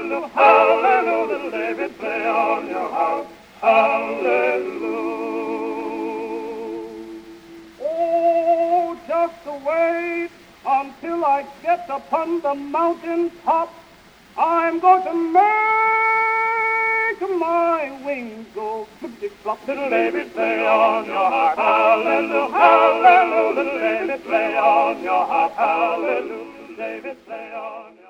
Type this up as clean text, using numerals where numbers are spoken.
hallelujah, little David, play on your harp, hallelujah. Oh, just wait until I get upon the mountain top. I'm going to make my wings go flip-flop. Little David, play on your harp, hallelujah, hallelujah. Little David, play on your harp, hallelujah. David, play on your